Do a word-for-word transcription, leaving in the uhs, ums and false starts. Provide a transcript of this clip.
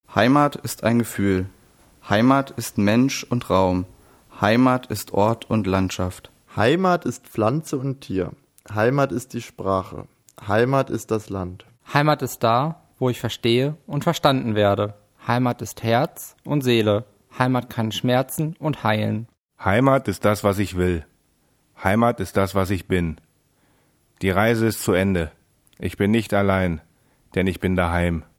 Heimat ist ein Gefühl. Heimat ist Mensch und Raum. Heimat ist Ort und Landschaft. Heimat ist Pflanze und Tier. Heimat ist die Sprache. Heimat ist das Land. Heimat ist da, wo ich verstehe und verstanden werde. Heimat ist Herz und Seele. Heimat kann schmerzen und heilen. Heimat ist das, was ich will. Heimat ist das, was ich bin. Die Reise ist zu Ende. Ich bin nicht allein, denn ich bin daheim.